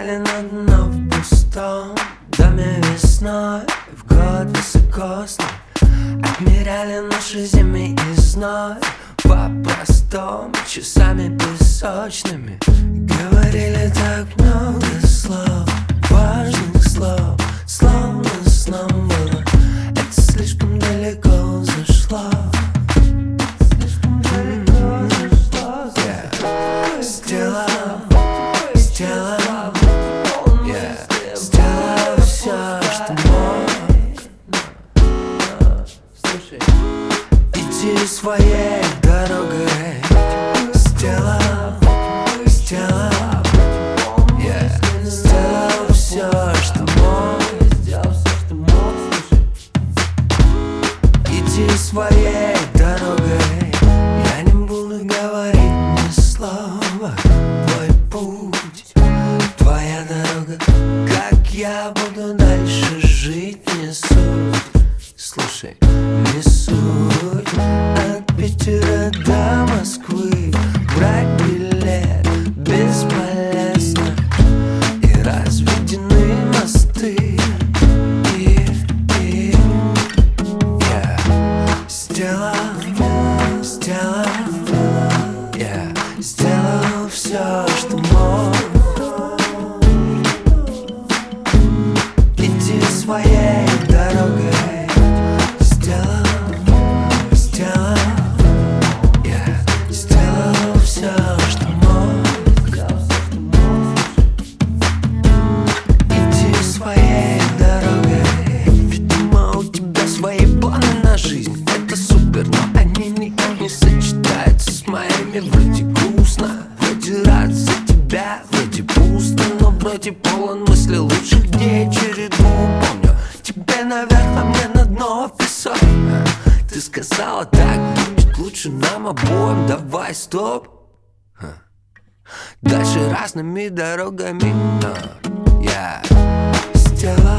стояли на дно в пустом доме весной, в год высокосный. Отмеряли наши зимы и зной по-простому, часами песочными. Говорили так много слов, важных слов, словно сном было. Это слишком далеко зашло. Сделал все, что мог. Иди своей дорогой. Сделал все, что мог. Иди своей дорогой. Я не буду говорить ни слова. Твой путь, твоя дорога. Как я буду дальше жить, не суть. Слушай, не суть. От Питера до Москвы брать билет бесполезно. И разведены мосты. Я сделал все, что мог. Иди своей дорогой. Сделал все, что мог. Иди своей дорогой. Видимо, у тебя свои планы на жизнь. Это супер, но они никак не сочетаются с моими. Вроде грустно, вроде рад за тебя, вроде пусто, но вроде полон мыслей лучших дней. Череду помню, тебе наверх, а мне на дно в песок. Ты сказала, так будет лучше нам обоим. Давай, стоп. Дальше разными дорогами. Я сделал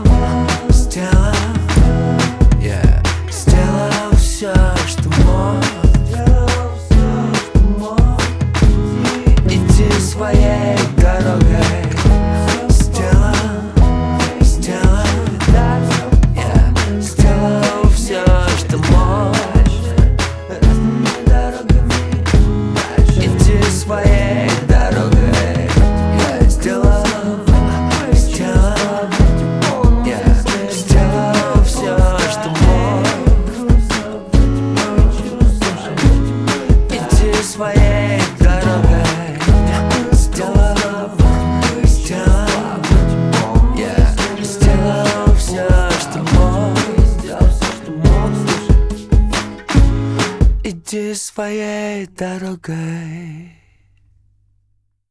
все, что мог. Иди своей дорогой. Сделал все, что мог. Иди своей дорогой. Я сделал все, что мог. Иди своей дорогой. Сделал все, что мог. Иди своей дорогой.